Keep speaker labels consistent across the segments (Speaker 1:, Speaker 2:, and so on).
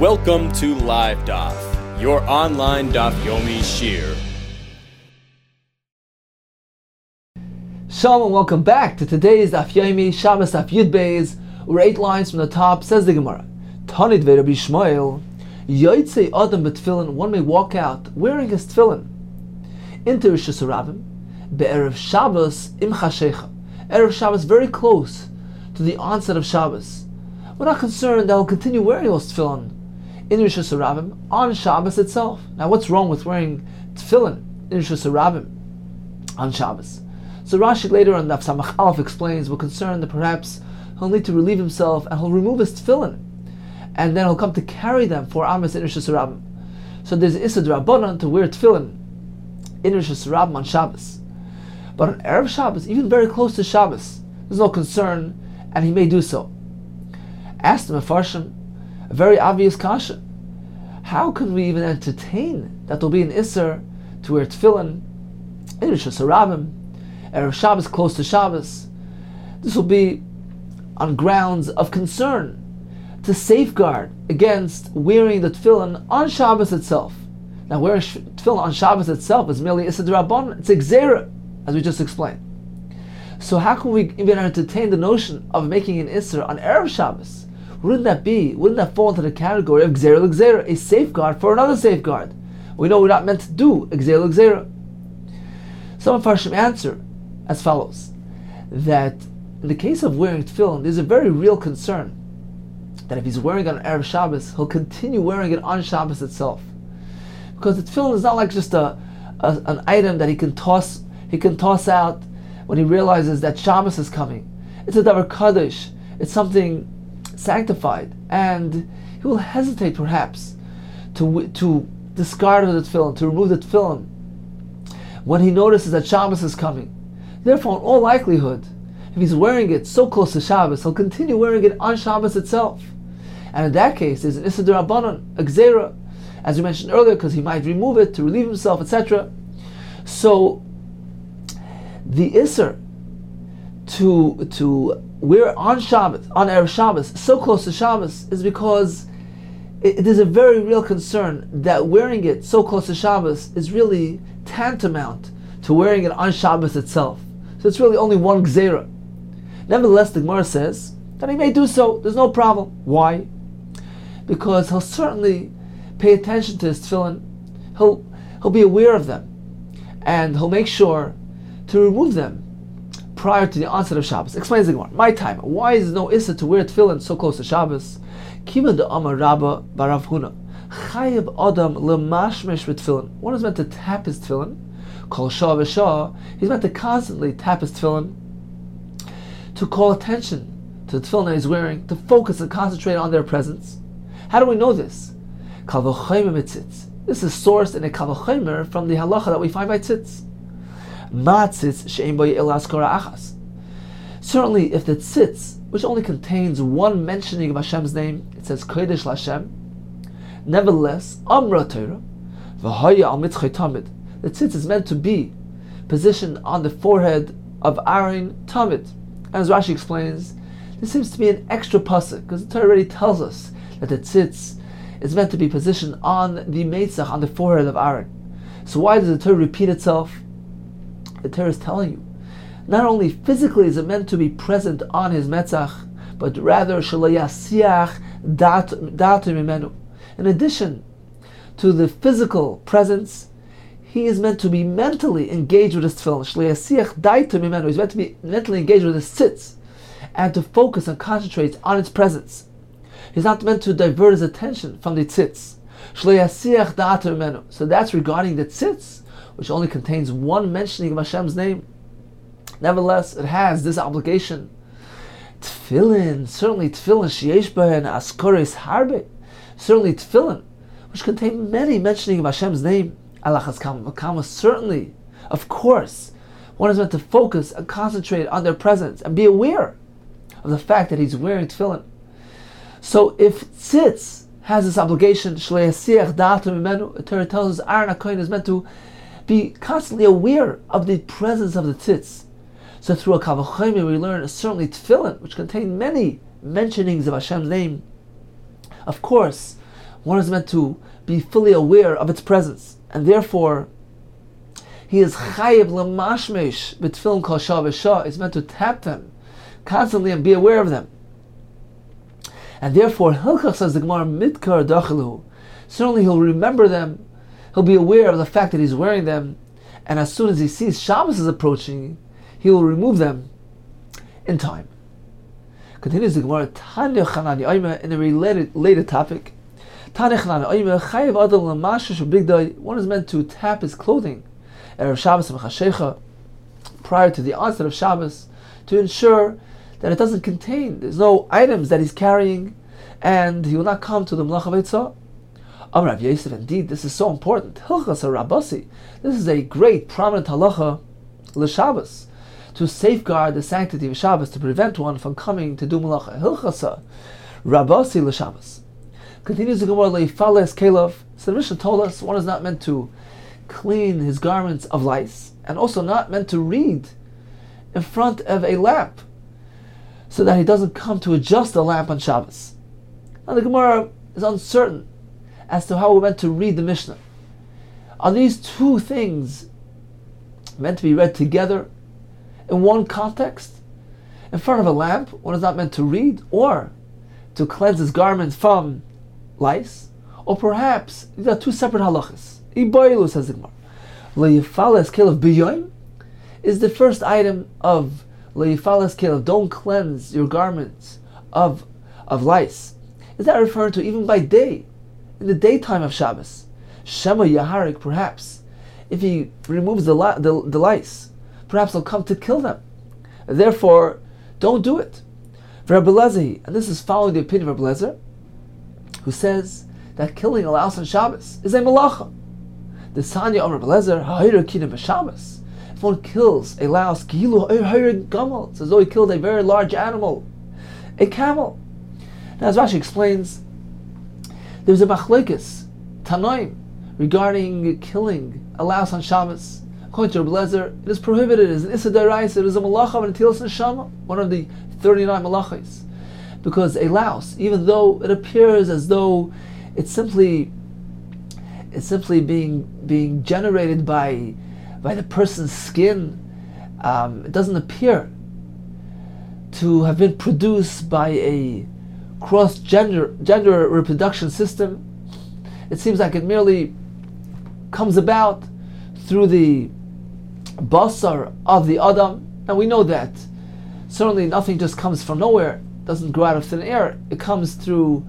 Speaker 1: Welcome to Live Daf, your online Daf Yomi Shir.
Speaker 2: Shalom and welcome back to today's Daf Yomi Shabbos Daf Yud Beis. We're 8 lines from the top. Says the Gemara, Tanid ve'Rabbi Shmuel, Yotzei Adam b'Tefillin. One may walk out wearing his tefillin into Rosh Hashanah be'erev Shabbos im chashecha. Erev Shabbos, very close to the onset of Shabbos. We're not concerned that he'll continue wearing those tefillin in Rosh Hashanah on Shabbos itself. Now, what's wrong with wearing tefillin in Rosh Hashanah on Shabbos? So Rashi later on Daf Samach Aleph explains we're concerned that perhaps he'll need to relieve himself and he'll remove his tefillin, and then he'll come to carry them for Amos in Rosh Hashanah. So there's Issa D'Rabbanan to wear tefillin in Rosh Hashanah on Shabbos. But on Erev Shabbos, even very close to Shabbos, there's no concern, and he may do so. Asked the Mefarshim a very obvious kasha. How can we even entertain that there'll be an Isser to wear tefillin in Rosh Hashanah, Erev Shabbos, close to Shabbos? This will be on grounds of concern to safeguard against wearing the tefillin on Shabbos itself. Now, wearing tefillin on Shabbos itself is merely Issa D'Rabbanan. It's Gzeira, as we just explained. So how can we even entertain the notion of making an Isser on Erev Shabbos? Wouldn't that fall into the category of Gzeira L'Gzeira, a safeguard for another safeguard? We know we're not meant to do Gzeira L'Gzeira. Some Mefarshim answer as follows, that in the case of wearing tefillin, there's a very real concern that if he's wearing it on Erev Shabbos, he'll continue wearing it on Shabbos itself. Because the tefillin is not like just an item that he can toss out when he realizes that Shabbos is coming. It's a davar kadosh. It's something sanctified, and he will hesitate perhaps to discard the tefillin, to remove the tefillin when he notices that Shabbos is coming. Therefore, in all likelihood, if he's wearing it so close to Shabbos, he'll continue wearing it on Shabbos itself. And in that case, there's an Issa D'Rabbanan, a Gzeira, as we mentioned earlier, because he might remove it to relieve himself, etc. So, the Isser to wear on Shabbos, on Erev Shabbos, so close to Shabbos, is because it is a very real concern that wearing it so close to Shabbos is really tantamount to wearing it on Shabbos itself. So it's really only one Gzeira. Nevertheless, the Gemara says that he may do so. There's no problem. Why? Because he'll certainly pay attention to his tefillin. He'll be aware of them, and he'll make sure to remove them prior to the onset of Shabbos. Explains the Gemara. My time. Why is there no Issa to wear tefillin so close to Shabbos? Kiva de Amar Rabba Barav Huna. Chayev Adam lemashmesh with tefillin. One is meant to tap his tefillin. Kol shah v'shah. He's meant to constantly tap his tefillin to call attention to the tefillin that he's wearing, to focus and concentrate on their presence. How do we know this? Kal v'chaymer mitzitz. This is sourced in a kal v'chaymer from the halacha that we find by tzitz. Ma tzitz she'ein bo ye'el haskara achas. Certainly, if the tzitz, which only contains one mentioning of Hashem's name, it says Kodesh Lashem. Nevertheless, Amra Torah, v'haya al mitzchay tamid. The tzitz is meant to be positioned on the forehead of Aaron Tamid. And as Rashi explains, this seems to be an extra pasuk, because the Torah already tells us that the tzitz is meant to be positioned on the meitzach, on the forehead of Aaron. So why does the Torah repeat itself? The Torah is telling you, not only physically is it meant to be present on his metzach, but rather shalayasiach datu mimenu. In addition to the physical presence, he is meant to be mentally engaged with his tefillin. Shalayasiach datu mimenu. He's meant to be mentally engaged with his tzitz and to focus and concentrate on its presence. He's not meant to divert his attention from the tzitz. Shalayasiach datu mimenu. So that's regarding the tzitz, which only contains one mentioning of Hashem's name. Nevertheless, it has this obligation. Tefillin, certainly tefillin, sheyesh behen askores harbe, certainly tefillin, which contain many mentioning of Hashem's name. Alachas kama, certainly, of course, one is meant to focus and concentrate on their presence and be aware of the fact that he's wearing tefillin. So if tzitz has this obligation, shleisiach datu mimenu, the Torah tells us Aaron HaKohen is meant to be constantly aware of the presence of the tzitz. So through a kal v'chomer we learn certainly tefillin, which contain many mentionings of Hashem's name. Of course, One is meant to be fully aware of its presence, and therefore he is chayiv l'mashmesh b'tefillin kol shah v'shah. Is meant to tap them constantly and be aware of them. And therefore, Hilchach, says the Gemara, mitkar dachilu. Certainly he'll remember them, he'll be aware of the fact that he's wearing them, and as soon as he sees Shabbos is approaching, he will remove them in time. Continues the Gemara, Tanya Chanani Oime, in a related topic. Tanya Chanani Oime, chayiv adam l'mashish u'bigdai. One is meant to tap his clothing, Erev Shabbos v'chashecha, prior to the onset of Shabbos, to ensure that it doesn't contain, there's no items that he's carrying, and he will not come to the Melacha Veitzah. Amar Rav Yosef, indeed, this is so important. Hilchas HaRabasi, this is a great, prominent halacha l'Shabbos, to safeguard the sanctity of Shabbos, to prevent one from coming to do Melacha. Hilchas HaRabasi l'Shabbos. Continues the Gemara, le'ifales kelav. So the Mishnah told us one is not meant to clean his garments of lice, and also not meant to read in front of a lamp, so that he doesn't come to adjust the lamp on Shabbos. Now the Gemara is uncertain as to how we're meant to read the Mishnah. Are these two things meant to be read together in one context? In front of a lamp, one is not meant to read or to cleanse his garments from lice, or perhaps these are two separate halachas. Iboilu, says the Gemara. Le'yifales kelav b'yoyim is the first item of le'yifales kelav, don't cleanse your garments of lice. Is that referring to even by day, in the daytime of Shabbos? Shema yaharik, perhaps, if he removes the lice, perhaps he'll come to kill them. Therefore, don't do it. For Rabbi Lezer, and this is following the opinion of Rabbi Lezer, who says that killing a louse on Shabbos is a malacha. The Sanya of Rabbi Lezer, ha'ira kina b'Shabbos. If one kills a louse, kilu ha'ira gamal, it's as though he killed a very large animal, a camel. Now, as Rashi explains, there's a machlekes tanoim regarding killing a louse on Shabbos. According to Rabbi Lezer, it is prohibited. It is an issa d'oraisa. It is a malacha of an atilas neshama, one of the 39 malachas. Because a louse, even though it appears as though it's simply being generated by the person's skin, it doesn't appear to have been produced by a cross-gender reproduction system. It seems like it merely comes about through the basar of the Adam. And we know that certainly nothing just comes from nowhere, doesn't grow out of thin air. It comes through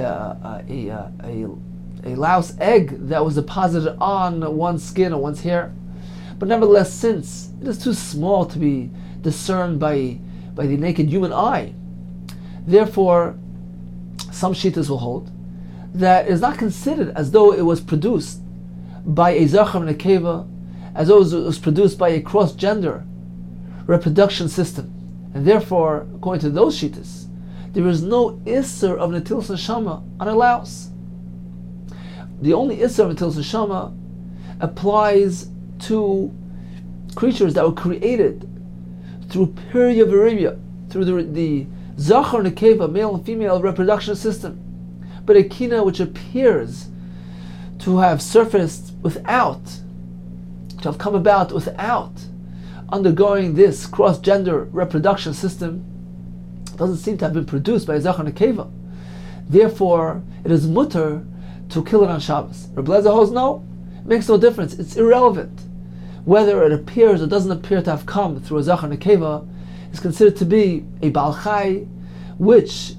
Speaker 2: a louse egg that was deposited on one's skin or one's hair. But nevertheless, since it is too small to be discerned by the naked human eye, therefore some shittas will hold that it is not considered as though it was produced by a zachar and a keva, as though it was produced by a cross-gender reproduction system. And therefore, according to those shittas, there is no isser of netilas neshama on a louse. The only isser of netilas neshama applies to creatures that were created through pirya v'ribya, through the zachar and nekeva, male and female reproduction system. But a kina which appears to have surfaced without, to have come about without undergoing this cross-gender reproduction system, doesn't seem to have been produced by a zachar and nekeva. Therefore, it is mutter to kill it on Shabbos. Rabbi Lezer holds no, it makes no difference. It's irrelevant whether it appears or doesn't appear to have come through a zachar and nekeva. Is considered to be a Baal Chai, which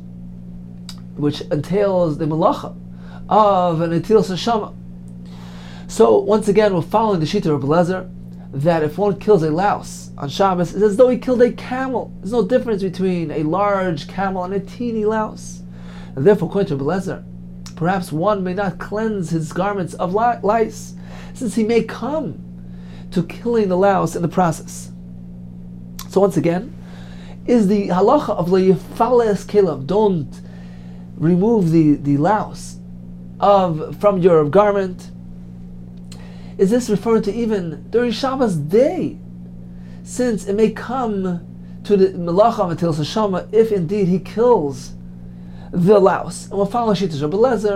Speaker 2: entails the malacha of an atilas neshama. So once again, we're following the shita of Rabbi Lezer that if one kills a louse on Shabbos, it's as though he killed a camel. There's no difference between a large camel and a teeny louse. And therefore, according to Rabbi Lezer, perhaps one may not cleanse his garments of lice, since he may come to killing the louse in the process. So once again, is the halacha of le'yifales kelav, don't remove the louse from your garment. Is this referring to even during Shabbos day, since it may come to the melacha of netilas neshama if indeed he kills the louse? And we'll follow Shittas Rabbi Lezer,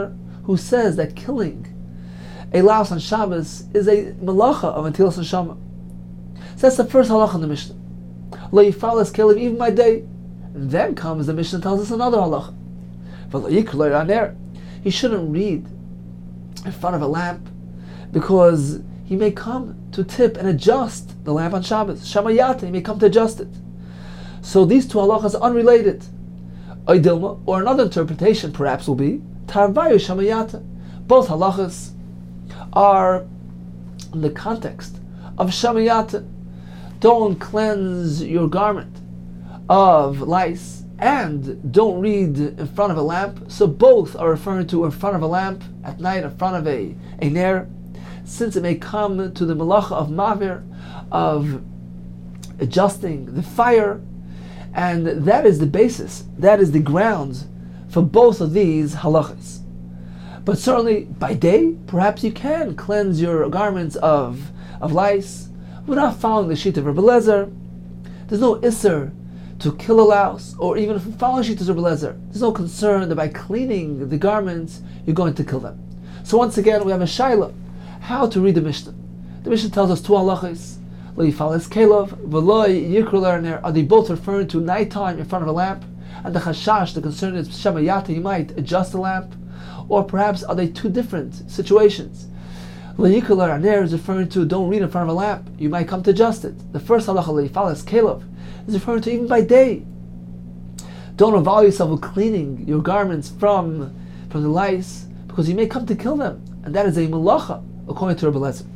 Speaker 2: who says that killing a louse on Shabbos is a malacha of Netilas Neshama. So that's the first halacha in the Mishnah. Lo yifalas kelim even by day. And then comes the Mishnah tells us another halacha. V'lo yikra lo yiraner. He shouldn't read in front of a lamp because he may come to tip and adjust the lamp on Shabbos. Shamayata, he may come to adjust it. So these two halachas are unrelated. Oidilma, or another interpretation perhaps will be Tarvayu Shamayata. Both halachas are in the context of Shamayata. Don't cleanse your garment of lice and don't read in front of a lamp. So both are referring to in front of a lamp at night, in front of a ner, since it may come to the malacha of mavir, of adjusting the fire, and that is the basis, that is the grounds for both of these halachas. But certainly by day, perhaps you can cleanse your garments of lice without following the sheet of Rebbe Lezer. There's no isser to kill a louse, or even if following sheet of Rebbe Lezer, there's no concern that by cleaning the garments you're going to kill them. So once again, we have a shaila, how to read the Mishnah. The Mishnah tells us two halachas. Lo yifalas kelov v'lo yikra l'ner. Are they both referring to nighttime in front of a lamp? And the chashash, the concern is shamayata, you might adjust the lamp, or perhaps are they two different situations? Lo yikra l'ner is referring to don't read in front of a lamp, you might come to adjust it. The first halacha lo yifalas kelov is referring to even by day. Don't involve yourself with cleaning your garments from the lice, because you may come to kill them, and that is a malacha according to Rebbe Lezer.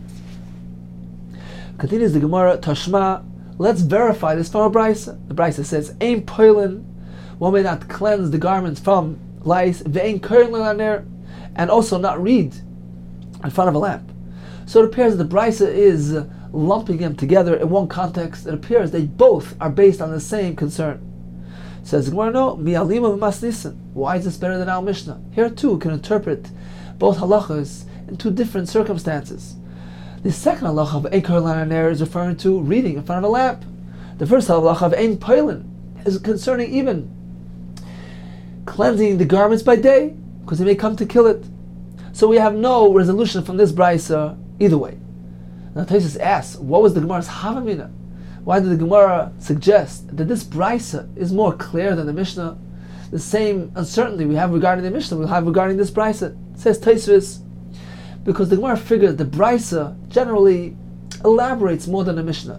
Speaker 2: Continues the Gemara, Tashma, let's verify this from a Brisa. The Brisa says, Ein poilin, one may not cleanse the garments from lice, ve'ein korin l'ner, and also not read in front of a lamp. So it appears that the Brisa is lumping them together in one context. It appears they both are based on the same concern. Says the Gemara, no, mi'alima v'masnisin. Why is this better than our Mishnah? Here too can interpret both halachas in two different circumstances. The second halacha of Ein korin l'ner is referring to reading in front of a lamp. The first halacha of Ein poilin is concerning even cleansing the garments by day, because they may come to kill it. So we have no resolution from this brisa either way. Now Tosfos asks, what was the Gemara's havamina? Why did the Gemara suggest that this brisa is more clear than the Mishnah? The same uncertainty we have regarding the Mishnah, we'll have regarding this brisa. Says Tosfos, because the Gemara figured the brisa generally elaborates more than the Mishnah.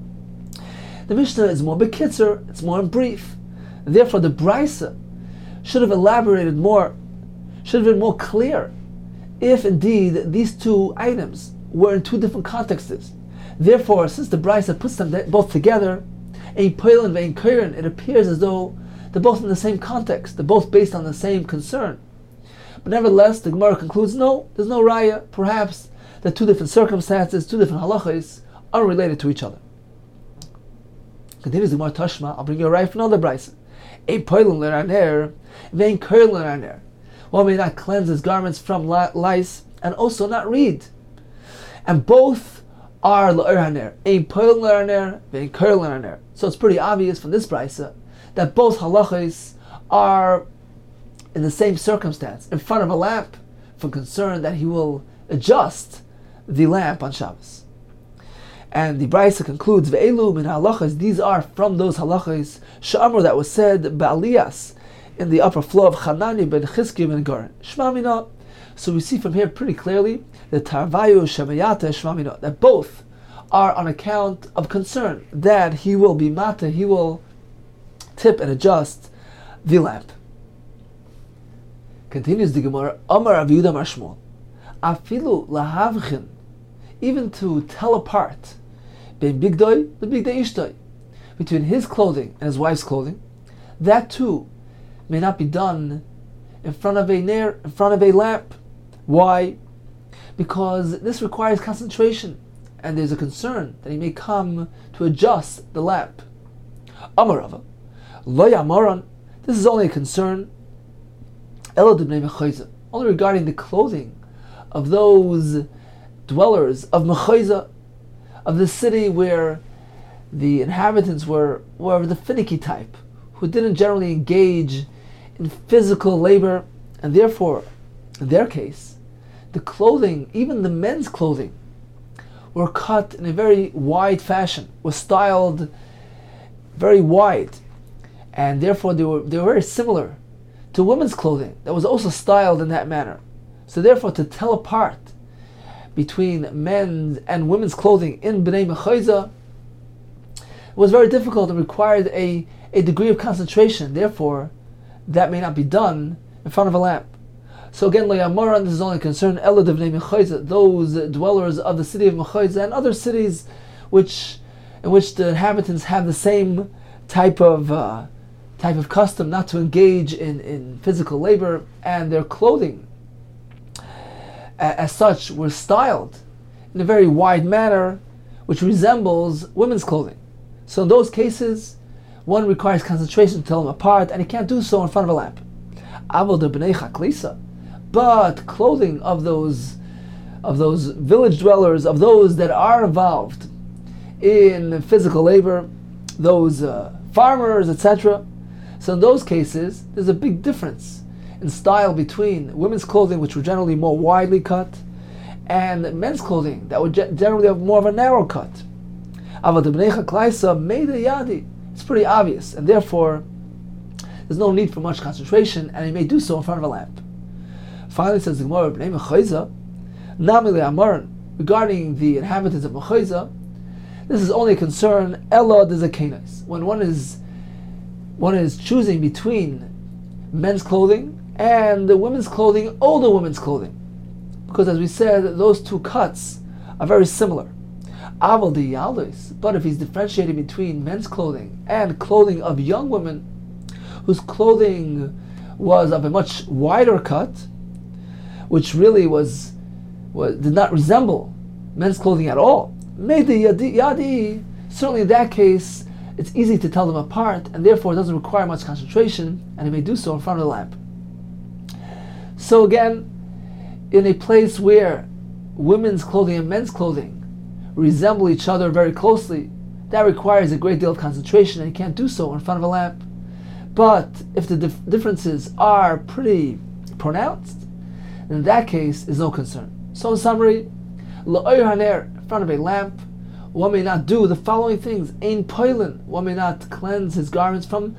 Speaker 2: The Mishnah is more bekitzer, it's more in brief. Therefore the brisa should have elaborated more, should have been more clear, if indeed these two items were in two different contexts. Therefore, since the brisa puts them both together, ein poilin ve'ein korin, it appears as though they're both in the same context, they're both based on the same concern. But nevertheless, the Gemara concludes, no, there's no raya. Perhaps the two different circumstances, two different halachas, are related to each other. Continues the Gemara, Tashma, I'll bring you a raya from another brisa. Ein poilin l'ner, ve'ein korin l'ner. One may not cleanse his garments from lice, and also not read. And both are l'ner, ein poilin l'ner, ve'ein korin l'ner. So it's pretty obvious from this brisa that both halachas are in the same circumstance, in front of a lamp, for concern that he will adjust the lamp on Shabbos. And the Brisa concludes, Ve'elu min halachas, these are from those halachas, Sha'amr, that was said, Ba'aliyas, in the upper floor of Chanani ben Chizki ben Goren. Shma mina. So we see from here pretty clearly that Tarvayu Shamayata Shma mina, that both are on account of concern that he will be mata, he will tip and adjust the lamp. Continues the Gemara, Amar Rav Yehuda Amar Shmuel, Afilu lahavchin, even to tell apart, ben bigdoi the bigdei ishtoi, between his clothing and his wife's clothing, that too may not be done in front of a ner, in front of a lamp. Why? Because this requires concentration, and there's a concern that he may come to adjust the lamp. Amar Rava, lo yamaron, this is only a concern only regarding the clothing of those dwellers of Mechayza, of the city where the inhabitants were of the finicky type, who didn't generally engage in physical labor, and therefore in their case, the clothing, even the men's clothing, were cut in a very wide fashion, was styled very wide, and therefore they were very similar to women's clothing that was also styled in that manner. So therefore, to tell apart between men's and women's clothing in Bnei Mechayza was very difficult and required a degree of concentration. Therefore, that may not be done in front of a lamp. So again, Lo Yamaran, this is only concerned Elad Bnei Mechayza, those dwellers of the city of Mechayza and other cities in which the inhabitants have the same type of custom not to engage in physical labor, and their clothing as such were styled in a very wide manner which resembles women's clothing. So in those cases, one requires concentration to tell them apart, and he can't do so in front of a lamp. Avol de bnei chaklisa, but clothing of those village dwellers, of those that are involved in physical labor, those farmers, etc. So in those cases, there's a big difference in style between women's clothing, which were generally more widely cut, and men's clothing that would generally have more of a narrow cut. It's pretty obvious, and therefore there's no need for much concentration, and he may do so in front of a lamp. Finally, says the Gemara, regarding the inhabitants of Mechayza, this is only a concern Ella de Zakenos, when one is choosing between men's clothing and the women's clothing, older women's clothing, because as we said, those two cuts are very similar. Aval de Yaldos, but if he's differentiating between men's clothing and clothing of young women, whose clothing was of a much wider cut, which really did not resemble men's clothing at all, yadi, certainly in that case, it's easy to tell them apart, and therefore it doesn't require much concentration, and he may do so in front of the lamp. So again, in a place where women's clothing and men's clothing resemble each other very closely, that requires a great deal of concentration, and you can't do so in front of a lamp. But if the differences are pretty pronounced, then in that case is no concern. So in summary, la'oyer haner, in front of a lamp, one may not do the following things. Ein poilin, one may not cleanse his garments from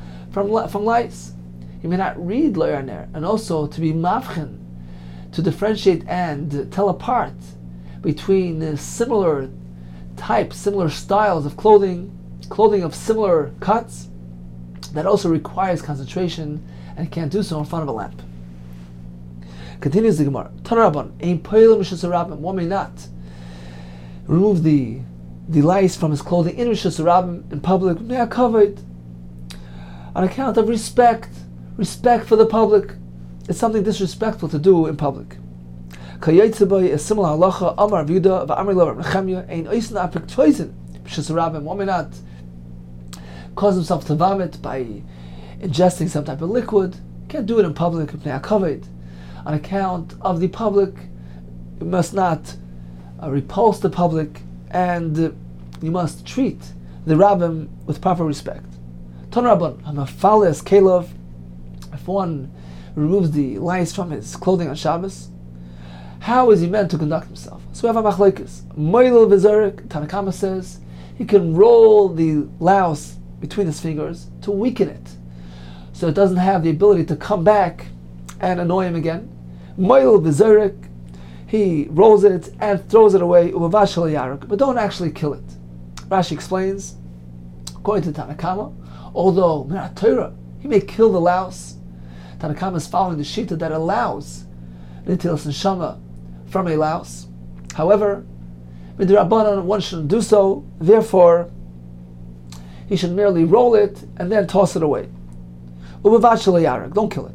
Speaker 2: lice. He may not read la'oyer haner, and also to be mavchen, to differentiate and tell apart between similar types, similar styles of clothing of similar cuts. That also requires concentration, and he can't do so in front of a lamp. Continues the Gemara. Tanarabban, ein poilin mishas harabim, one may not remove the lice from his clothing in mishas harabim, in public, covered on account of respect for the public. It's something disrespectful to do in public. Kayetzebai, a similar halacha, Amar Yehuda, v'Amar lo Nechemya, ein oisna apik toizen mishas harabim, one may not cause himself to vomit by ingesting some type of liquid. Can't do it in public, covered on account of the public. You must not repulse the public, and you must treat the rabbim with proper respect. Ton Rabban, hamafales kelov, if one removes the lice from his clothing on Shabbos, how is he meant to conduct himself? So we have a machlekes. Moilel v'zarek, Tanna Kamma says, he can roll the louse between his fingers to weaken it, so it doesn't have the ability to come back and annoy him again. Moilel v'zarek, he rolls it and throws it away, but don't actually kill it. Rashi explains, according to Tanna Kamma, although Minat Torah, he may kill the louse, Tanna Kamma is following the shita that allows nitilas neshama from a louse. However, midrabanan, one shouldn't do so. Therefore, he should merely roll it and then toss it away. Don't kill it.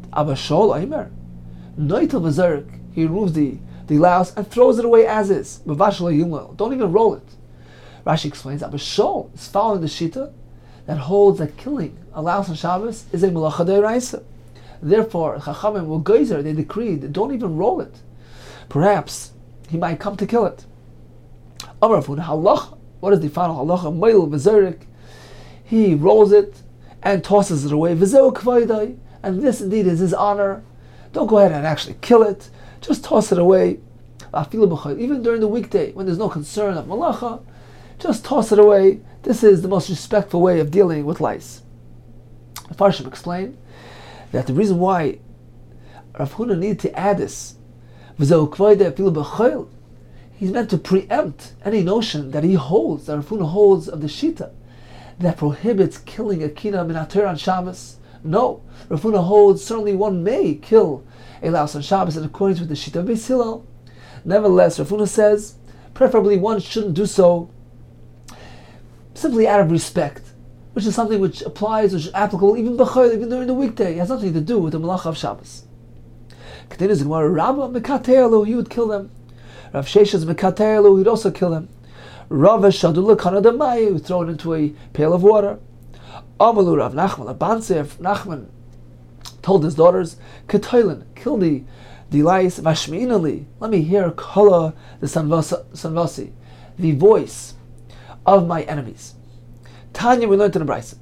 Speaker 2: He removes the louse and throws it away as is. Don't even roll it. Rashi explains, Abashol is following the shita that holds that killing a louse on Shabbos is a melacha d'oraisa. Therefore, Chachamim will geyser, they decreed, don't even roll it. Perhaps he might come to kill it. Amarafun halacha. What is the final halacha? Moilel v'zarek. He rolls it and tosses it away. V'zeu kvaydai. And this indeed is his honor. Don't go ahead and actually kill it. just toss it away. Even during the weekday, when there's no concern of malacha, just toss it away. This is the most respectful way of dealing with lice. The Farshim explained that the reason why Rav Huna needed to add this, he's meant to preempt any notion that he holds, that Rav Huna holds of the Shita, that prohibits killing a kina min haTorah on Shabbos. No, Rav Huna holds certainly one may kill a louse on Shabbos in accordance with the Shita of Beis Hillel. Nevertheless, Rav Huna says, preferably one shouldn't do so simply out of respect, which is something which applies, which is applicable even during the weekday. It has nothing to do with the Malacha of Shabbos. Continues in Gemara, Rabba Mekateelu, he would kill them. Rav Sheshes Mekateelu, he'd also kill them. Rava Shadula Kanadamai, he would throw it into a pail of water. Amalu Rav Nachman, Abanse, Nachman told his daughters, Ketoilin, kill the lice, Vashmi'inali, let me hear Kala the Sanvasi, the voice of my enemies. Tanya, we learned in the Brisa.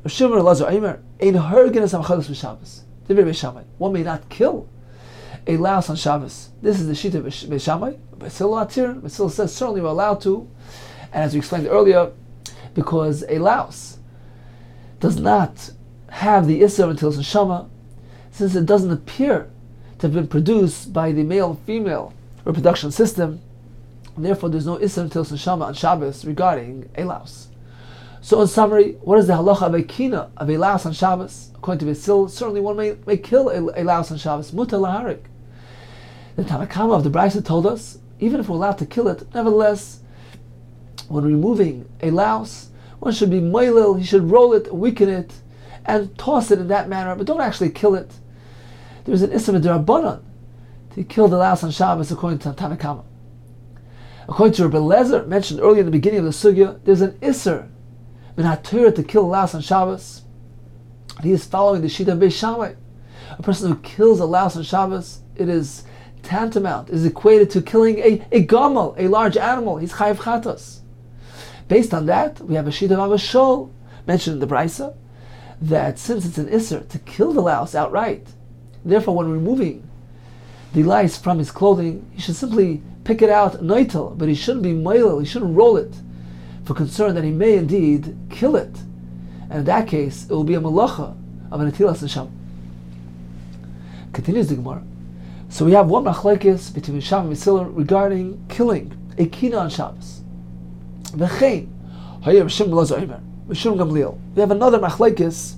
Speaker 2: One may not kill a louse on Shabbos. This is the Shita of Beis Shammai. Basil says certainly we're allowed to, and as we explained earlier, because a louse does not have the Isser until it's Neshama, since it doesn't appear to have been produced by the male-female reproduction system, and therefore there's no Isser until it's Neshama on Shabbos regarding a louse. So in summary, what is the halacha of a kina, of a louse on Shabbos? According to Basil, certainly one may kill a louse on Shabbos. Mutar laharik. The Tanna Kama of the Brisa told us, even if we're allowed to kill it, nevertheless, when removing a louse, one should be moilil, he should roll it, weaken it, and toss it in that manner, but don't actually kill it. There's an Isser D'Rabbanan to kill the louse on Shabbos according to Tanna Kama. According to Rebbe Lezer, mentioned earlier in the beginning of the Sugya, there's an Isser min haTorah to kill a louse on Shabbos. And he is following the Shita of Beis Shammai. A person who kills a louse on Shabbos, it is tantamount, is equated to killing a gamal, a large animal. He's chayav chatos. Based on that, we have a Shita of Abba Shol, mentioned in the Brisa, that since it's an Isser to kill the louse outright, therefore when removing the lice from his clothing, he should simply pick it out noitel, but he shouldn't be moilel, he shouldn't roll it, for concern that he may indeed kill it. And in that case, it will be a malacha of an atilas neshama. Continues the Gemara. So we have one machlekes between Shammai and Basil regarding killing a kina on Shabbos. V'chein, hayir Rishim Elazar Omer, Rishim Gamliel. We have another machlekes,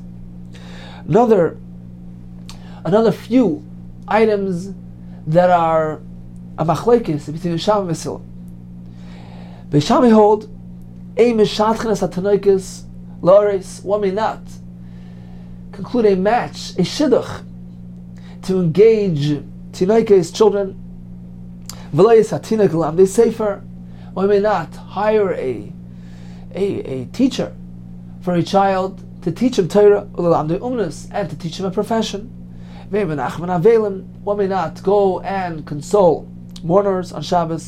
Speaker 2: another few items that are a machlekes between Shammai and Basil. Beis Shammai hold one may not conclude a match, a shidduch, to engage tinoikes, children. One may not hire a teacher for a child to teach him Torah and to teach him a profession. One may not go and console mourners on Shabbos.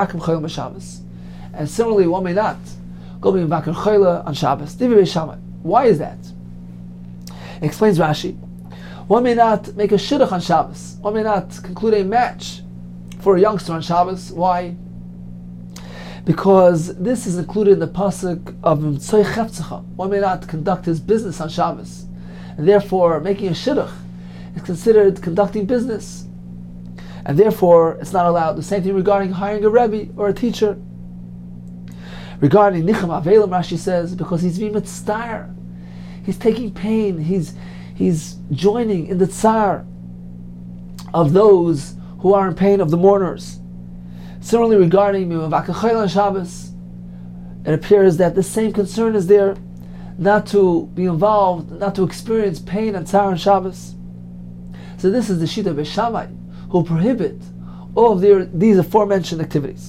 Speaker 2: And similarly, one may not go be Mevakar Chayla on Shabbos. Why is that? Explains Rashi. One may not make a shidduch on Shabbos. One may not conclude a match for a youngster on Shabbos. Why? Because this is included in the pasuk of Mtzoy Chefzecha. One may not conduct his business on Shabbos, and therefore making a shidduch is considered conducting business, and therefore it's not allowed. The same thing regarding hiring a rebbe or a teacher. Regarding Nicham Avelim, Rashi says, because he's being mitzvah, he's taking pain, he's joining in the tsar of those who are in pain, of the mourners. Similarly, regarding Mevakar Chayla on Shabbos, it appears that the same concern is there, not to be involved, not to experience pain and tsar on Shabbos. So this is the Shita of Beis Shammai, who prohibit all of these aforementioned activities.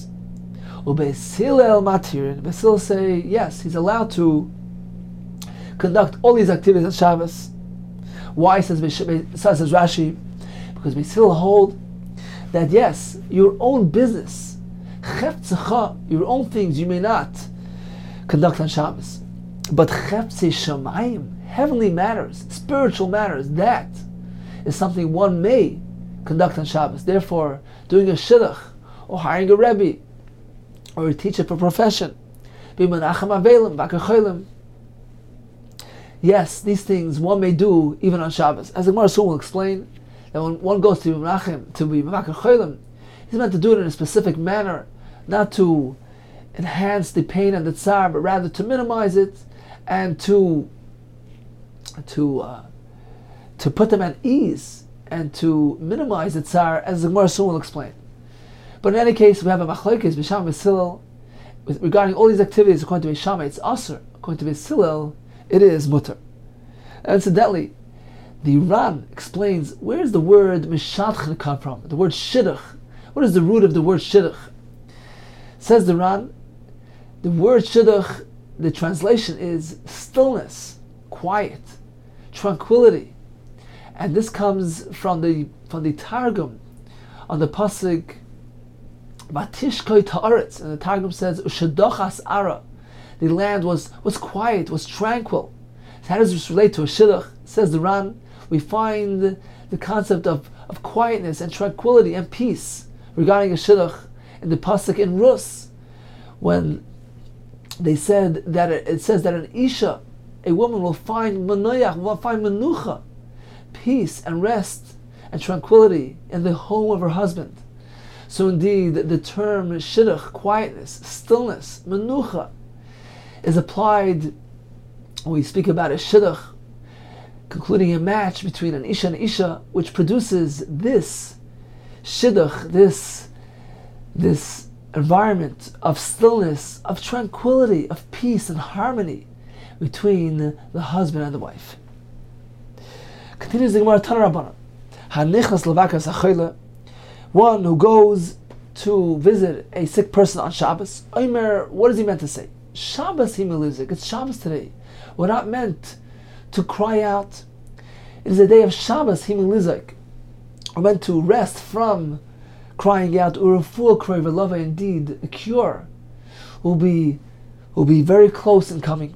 Speaker 2: Basil say, yes, he's allowed to conduct all these activities on Shabbos. Why, says Rashi? Because Basil hold that yes, your own business, your own things, you may not conduct on Shabbos. But cheptzei shamayim, heavenly matters, spiritual matters, that is something one may conduct on Shabbos. Therefore, doing a shidduch, or hiring a rebbe, or a teacher for profession, yes, these things one may do even on Shabbos. As the Gemara soon will explain, that when one goes to Menachem, to be Mevakar Cholim, he's meant to do it in a specific manner, not to enhance the pain and the tsar, but rather to minimize it and to put them at ease and to minimize the tsar, as the Gemara soon will explain. But in any case, we have a machlokes b'Sham v'Hillel regarding all these activities. According to Bisham, it's aser. According to Hillel, it is mutter. And incidentally, the Ran explains where does the word mishadch come from? The word shidduch. What is the root of the word shidduch? Says the Ran, the word shidduch, the translation is stillness, quiet, tranquility, and this comes from the Targum on the pasuk Batishkoi Ta'aretz, and the Targum says Ushadochas Ara. The land was quiet, was tranquil. So how does this relate to a shidduch? Says the Ran, we find the concept of quietness and tranquility and peace regarding a shidduch in the pasuk in Rus, when they said that it says that an isha, a woman, will find manoyach, will find menucha, peace and rest and tranquility in the home of her husband. So indeed, the term shidduch, quietness, stillness, menucha, is applied when we speak about a shidduch, concluding a match between an isha and isha, which produces this shidduch, this environment of stillness, of tranquility, of peace and harmony between the husband and the wife. Continues the Gemara, Tana Rabbanan, Hanichnas levakas hachayla, one who goes to visit a sick person on Shabbos. Omer, what is he meant to say? Shabbos himelizik. It's Shabbos today. We're not meant to cry out. It is a day of Shabbos himelizik. We're meant to rest from crying out. Urafua kroy v'lava. Indeed, a cure will be very close in coming.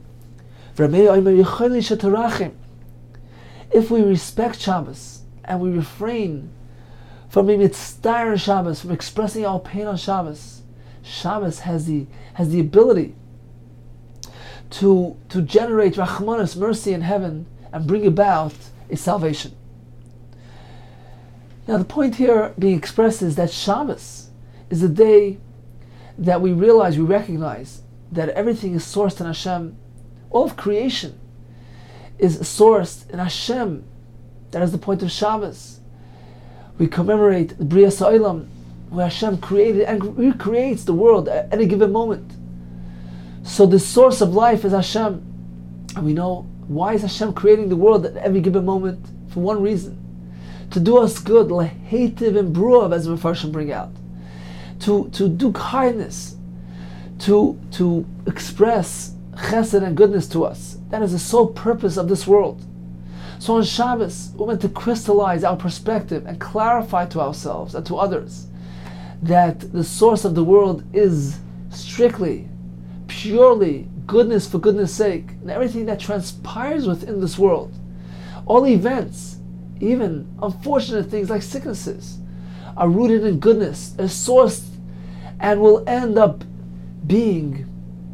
Speaker 2: If we respect Shabbos and we refrain from being mitzvah Shabbos, from expressing our pain on Shabbos, Shabbos has the ability to generate Rachmanis, mercy in heaven, and bring about a salvation. Now the point here being expressed is that Shabbos is the day that we recognize that everything is sourced in Hashem. All of creation is sourced in Hashem. That is the point of Shabbos. We commemorate the Bria Sa'ilam, where Hashem created and recreates the world at any given moment. So the source of life is Hashem. And we know, why is Hashem creating the world at every given moment? For one reason. To do us good, lehetiv and bruav, as the Mefarshim bring out. To do kindness. To express chesed and goodness to us. That is the sole purpose of this world. So on Shabbos, we're meant to crystallize our perspective and clarify to ourselves and to others that the source of the world is strictly, purely goodness for goodness sake, and everything that transpires within this world, all events, even unfortunate things like sicknesses, are rooted in goodness, are sourced, and will end up being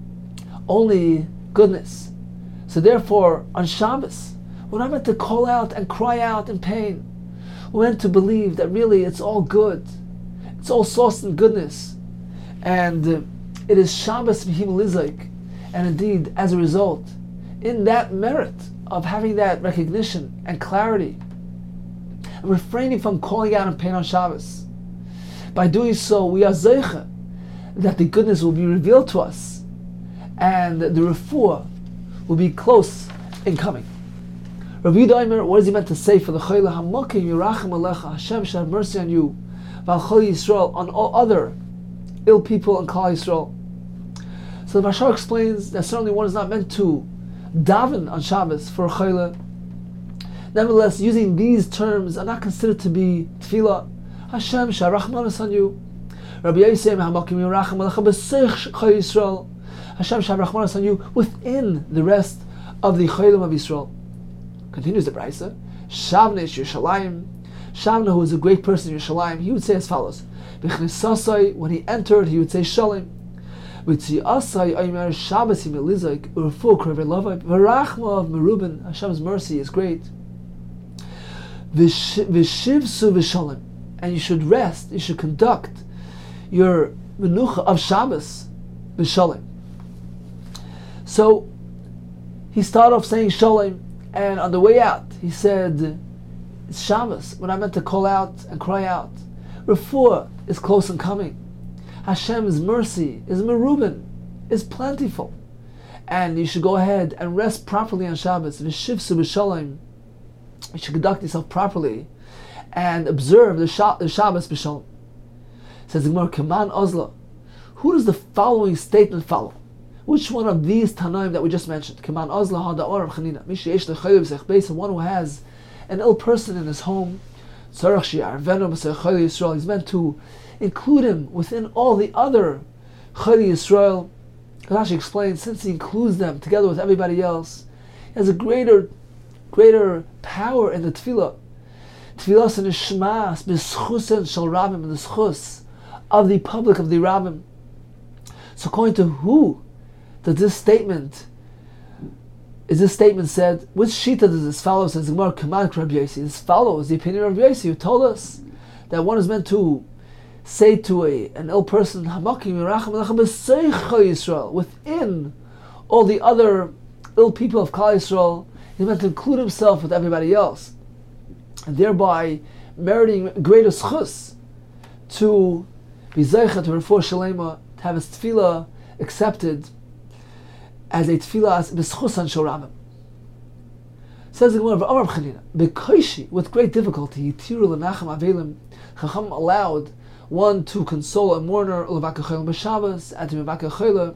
Speaker 2: only goodness. So therefore, on Shabbos, we're not meant to call out and cry out in pain. We're meant to believe that really it's all good. It's all sourced in goodness. And it is Shabbos v'himelizik. And indeed, as a result, in that merit of having that recognition and clarity, and refraining from calling out in pain on Shabbos, by doing so, we are zeicha that the goodness will be revealed to us, and the refuah will be close in coming. Rabbi Yehuda, what is he meant to say for the Chayla? Hamakim yirachem alecha, Hashem shall have mercy on you, Val Chol Yisrael, on all other ill people in Klal Yisrael. So the Mashar explains that certainly one is not meant to daven on Shabbos for a Chayla. Nevertheless, using these terms are not considered to be tefillah. Hashem shall rachmanos on you. Rabbi Yosef, hamakim yirachem alecha b'seich Chol Yisrael. Hashem shall have rachmanos on you within the rest of the Chaylim of Yisrael. Continues the Brisa, Shavnish Yerushalayim, Shamna, who was a great person in Yerushalayim, he would say as follows: B'chnisasai, when he entered, he would say Shalom. V'tziasai aymer Shabbos imelizaik urfu krevei lavai v'rachma of Merubin. Hashem's mercy is great. V'shivsu v'shalom, and you should rest. You should conduct your menucha of Shabbos v'shalom. So he started off saying Shalom, and on the way out he said, "It's Shabbos, when I meant to call out and cry out. Refuah is close and coming. Hashem's mercy is merubin, is plentiful, and you should go ahead and rest properly on Shabbos. V'shivsu b'shalom, you should conduct yourself properly and observe the Shabbos b'shalom." Says the Gemara, Kaman Ozla. Who does the following statement follow? Which one of these Tanaim that we just mentioned? Kaman Ozla ha'da'or of Chanina. Misheyesh l'chayil b'sech beis, one who has an ill person in his home. Tzarech she'arvenu b'sech chayil Yisrael. He's meant to include him within all the other Chayil Yisrael. Rashi explains, since he includes them together with everybody else, he has a greater power in the tefillah. Tefillah and Shmas b'schusen shel Rabbim, and the schus of the public of the Rabbim. So according to who does this statement said? Which shita does this follow? Says the Gemara, Kaman Rabbi Yossi. This follows the opinion of Rabbi Yossi, who told us that one is meant to say to an ill person, Hamakim Yerachem Alechem b'seich Yisrael, within all the other ill people of Klal Yisrael, he's meant to include himself with everybody else, and thereby meriting greater schus to be zeichet to refuah shalema, to have his tefillah accepted as a tefillah b'schusan shel Rabbim. Says the Gemara of Amar Chanina, B'koishi, with great difficulty, Tiru l'nachem avelim, Chacham allowed one to console a mourner, l'vakachayla b'Shabbos, and to v'vakachayla,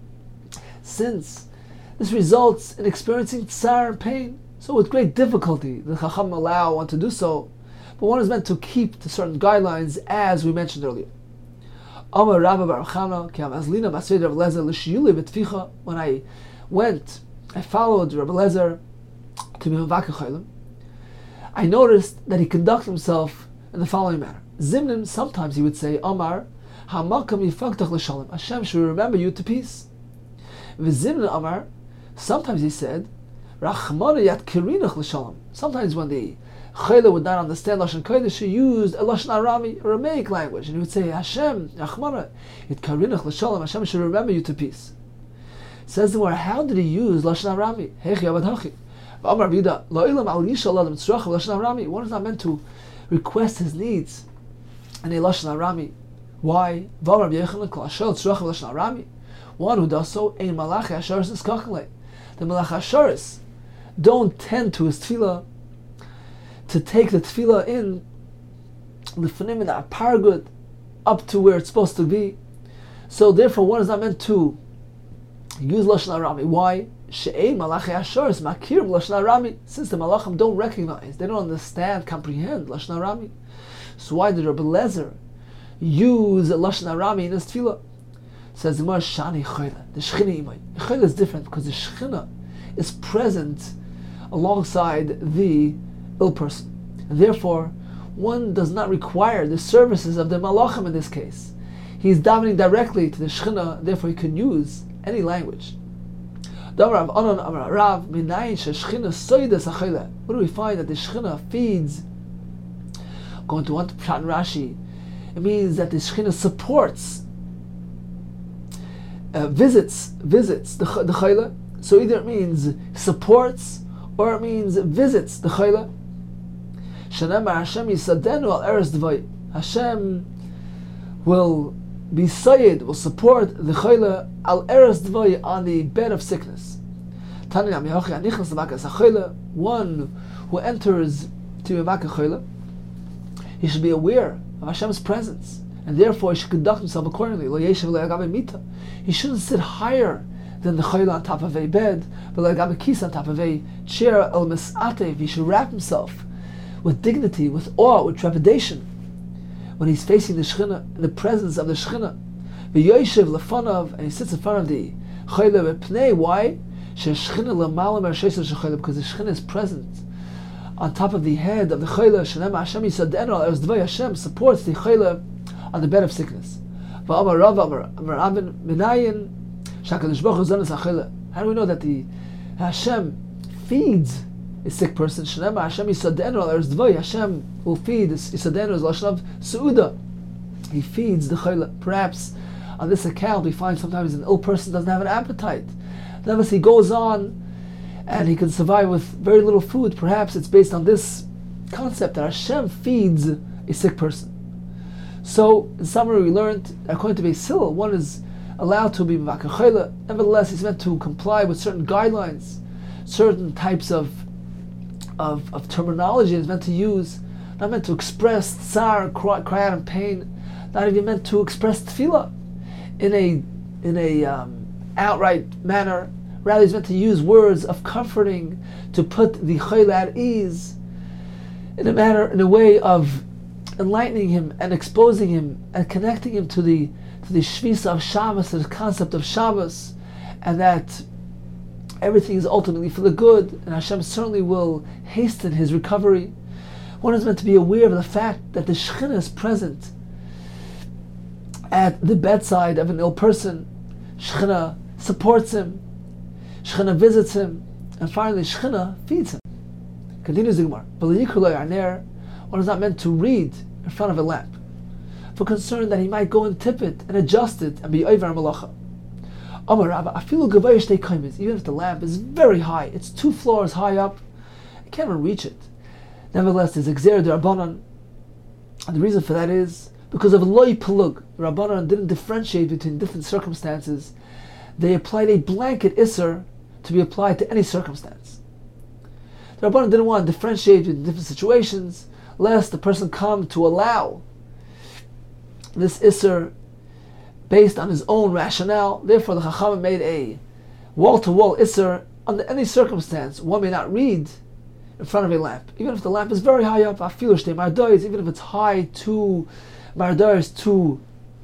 Speaker 2: since this results in experiencing tsar and pain. So with great difficulty, the Chacham allow one to do so, but one is meant to keep to certain guidelines, as we mentioned earlier. Amar Rabba Bar Chana, ki amazlina b'asvei Rabbi Lezer l'shiyuli b'tficha. When I went, I followed Rabbi Lezer to be mevakachaylim, I noticed that he conducted himself in the following manner. Zimnim, sometimes he would say, Amar, Hamakam yifaktach l'shalom, Hashem should remember you to peace. V'zimnim Amar, sometimes he said, Rachmana yat kirinach l'shalom. Sometimes when the Chayla would not understand Lashon Kodesh, he used a Lashon Arami, Aramaic language, and he would say, Hashem, Rachmana yat kirinach l'shalom, Hashem should remember you to peace. Says the word, how did he use Lashon Arami? Hechi abad hachi. Amar Vida, La'ilam al yishal adam tzrach Lashon Arami. One is not meant to request his needs in a Lashon Arami. Why? V'amar B'yechon kol ashel tzrach Lashon Arami. One who does so, ein malach hasharis is kachalei. The malach hasharis don't tend to his tefillah, to take the tefillah in l'fanim in the paragud up to where it's supposed to be. So therefore, one is not meant to use Lashon Arami. Why? She'ei malachi hasharis makirim Lashon Arami. Since the malachim don't recognize, they don't understand, comprehend Lashon Arami. So why did Rabbi Lezer use Lashon Arami in his tefillah? Says the Gemara, Shani Chayla, the Shechina Imay. Chayla is different because the Shechina is present alongside the ill person. And therefore, one does not require the services of the malachim in this case. He is davening directly to the Shechina, therefore he can use any language. What do we find? That the Shechina feeds? Going to one Pshat and Rashi, it means that the Shechina supports, visits the Chayla. So either it means supports or it means visits the Chayla. Hashem yisadenu al eres dvay. Hashem will be sayyid, will support the Chayla al eres dvay, on the bed of sickness. One who enters to Mevakah Chayla, he should be aware of Hashem's presence, and therefore he should conduct himself accordingly. He shouldn't sit higher than the Chayla on top of a bed, but like on top of a chair. He should wrap himself with dignity, with awe, with trepidation, when he's facing the Shechina, in the presence of the Shechina. And he sits in front of the Chayla. Why? Because the Shechina is present on top of the head of the chayla. Shenema Hashem yisadenu as Dvei Hashem supports the chayla on the bed of sickness. V'amar Rav Amar Rabin Minayin Shakadosh Baruch Hu zonos hachayla. How do we know that the Hashem feeds a sick person? Shenema Hashem yisadenu as Dvei Hashem will feed. Yisadenu is lashon of suuda. He feeds the chayla. Perhaps on this account we find sometimes an ill person doesn't have an appetite. Nevertheless, he goes on and he can survive with very little food. Perhaps it's based on this concept that Hashem feeds a sick person. So, in summary, we learned, according to Beis Hillel, one is allowed to be mevakar chayla. Nevertheless, he's meant to comply with certain guidelines, certain types of terminology he's meant to use, not meant to express tsar, cry out in pain, not even meant to express tefillah in a outright manner. Rather, he's meant to use words of comforting to put the chayla at ease in a way of enlightening him and exposing him and connecting him to the shvisa of Shabbos, to the concept of Shabbos, and that everything is ultimately for the good, and Hashem certainly will hasten his recovery. One is meant to be aware of the fact that the Shekhinah is present at the bedside of an ill person. Shekhinah supports him, Shekhinah visits him, and finally Shekhinah feeds him. Continues the Gemara. One is not meant to read in front of a lamp, for concern that he might go and tip it and adjust it and be over malacha. Even if the lamp is very high, it's 2 floors high up, you can't even reach it. Nevertheless, there's Gzeira d'Rabbanan, and the reason for that is because of loy pelug. The Rabbanan didn't differentiate between different circumstances. They applied a blanket isser to be applied to any circumstance. The Rabbanan didn't want to differentiate between different situations, lest the person come to allow this isser based on his own rationale. Therefore, the Chachamim made a wall-to-wall isser under any circumstance. One may not read in front of a lamp, even if the lamp is very high up. Even if it's high 2 mardois, 2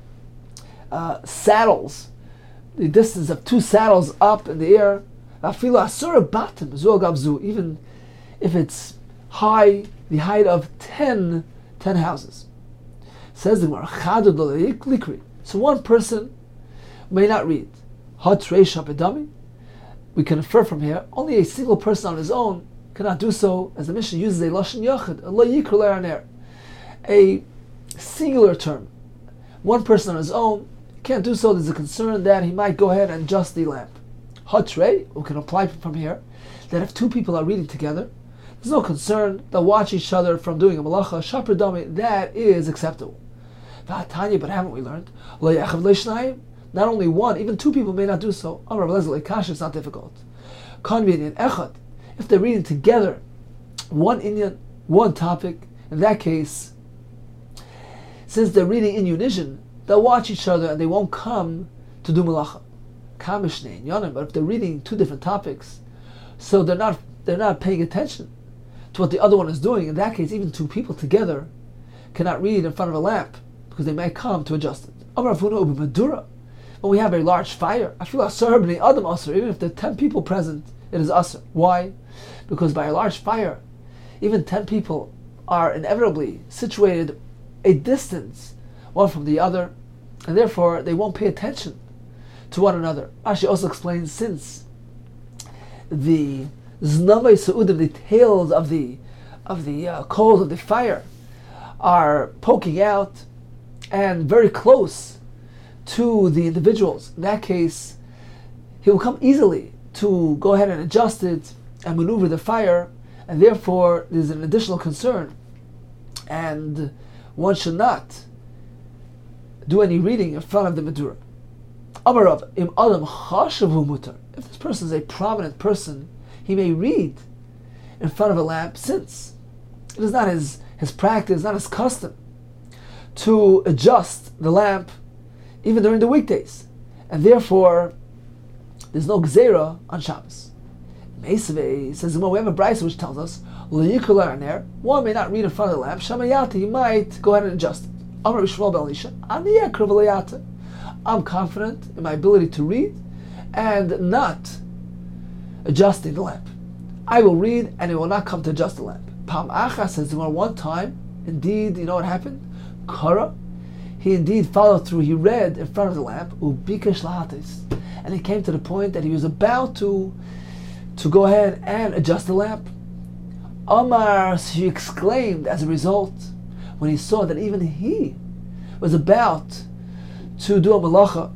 Speaker 2: saddles, the distance of 2 saddles up in the air. Even if it's high, the height of 10 houses. Says the Gemara, so one person may not read. We can infer from here, only a single person on his own cannot do so, as the Mishnah uses a lashon yachid, a singular term. One person on his own can't do so. There's a concern that he might go ahead and adjust the lamp. Hatre, we can apply from here, that if 2 people are reading together, there's no concern. They'll watch each other from doing a malacha. Shapr dami, that is acceptable. But haven't we learned? Not only one, even 2 people may not do so. It's not difficult. If they're reading together, one inyan, one topic, in that case, since they're reading in unison, they'll watch each other and they won't come to do malacha. But if they're reading 2 different topics, so they're not paying attention to what the other one is doing, in that case, even 2 people together cannot read in front of a lamp because they might come to adjust it. When we have a large fire, I feel even if there are 10 people present, it is asr. Why? Because by a large fire, even 10 people are inevitably situated a distance one from the other, and therefore they won't pay attention to one another. Rashi also explains, since the znamei seudim, the tails of the coals of the fire, are poking out and very close to the individuals, in that case, he will come easily to go ahead and adjust it and maneuver the fire, and therefore there's an additional concern, and one should not do any reading in front of the Medura. If this person is a prominent person, he may read in front of a lamp, since it is not his practice, not his custom to adjust the lamp even during the weekdays, and therefore there's no gzeira on Shabbos. Meisvei says, well, we have a brayso which tells us one may not read in front of the lamp. Shamayata, you might go ahead and adjust it. I'm confident in my ability to read and not adjusting the lamp. I will read and it will not come to adjust the lamp. Pam Acha says the Gemara, one time, indeed, you know what happened? Kara, he indeed followed through, he read in front of the lamp, Ubikesh Lahatis, and he came to the point that he was about to go ahead and adjust the lamp. Amar, he exclaimed as a result, when he saw that even he was about to do a malacha,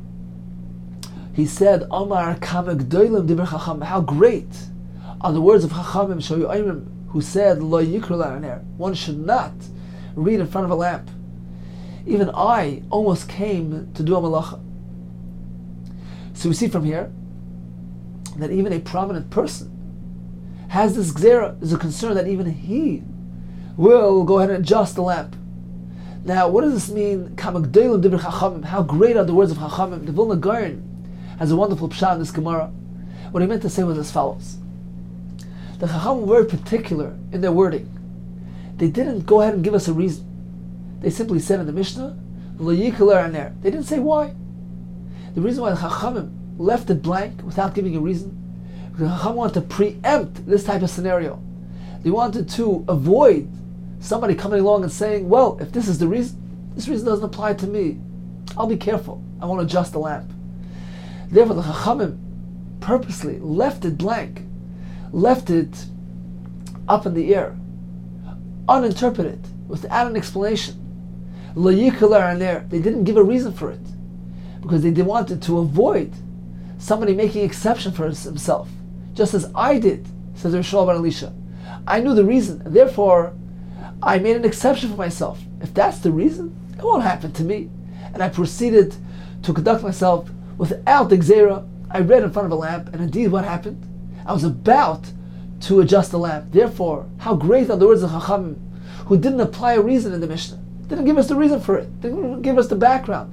Speaker 2: he said, Amar Kamek Doilim Dibur Chacham, how great are the words of Chachamim Shoyu who said, Lo Yikru La'aner, one should not read in front of a lamp. Even I almost came to do a malacha. So we see from here that even a prominent person has this gzera, there's a concern that even he will go ahead and adjust the lamp. Now, what does this mean? Kamek Doilim Dibur Chachamim, how great are the words of Chachamim? The Vilna Gaon has a wonderful pshat in this Gemara. What he meant to say was as follows. The Chacham were very particular in their wording. They didn't go ahead and give us a reason. They simply said in the Mishnah, Lo Yikler Aner. They didn't say why. The reason why the Chachamim left it blank without giving a reason, because the Chacham wanted to preempt this type of scenario. They wanted to avoid somebody coming along and saying, well, if this is the reason, this reason doesn't apply to me. I'll be careful. I won't adjust the lamp. Therefore, the Chachamim purposely left it blank, left it up in the air, uninterpreted, without an explanation. Lo Yikler Aner. They didn't give a reason for it, because they wanted to avoid somebody making exception for himself, just as I did, says Rosh ben Elisha. I knew the reason, and therefore I made an exception for myself. If that's the reason, it won't happen to me. And I proceeded to conduct myself without the gzera. I read in front of a lamp, and indeed what happened? I was about to adjust the lamp. Therefore, how great are the words of Chachamim, who didn't apply a reason in the Mishnah. Didn't give us the reason for it. Didn't give us the background.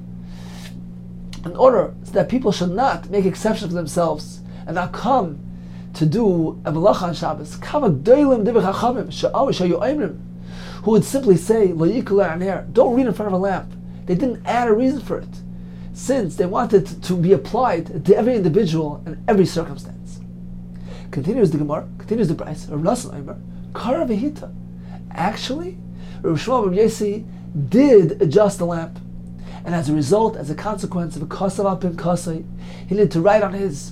Speaker 2: In order so that people should not make exceptions for themselves and not come to do a malacha on Shabbos. Who would simply say, Lo Yikler Aner, don't read in front of a lamp. They didn't add a reason for it, since they wanted to be applied to every individual and every circumstance. Continues the Gemara, continues the Bryce, Kara Vehita. Actually, Rav Shmuel ben Yossi did adjust the lamp, and as a result, as a consequence of a kasav al pin kasai, he needed to write on his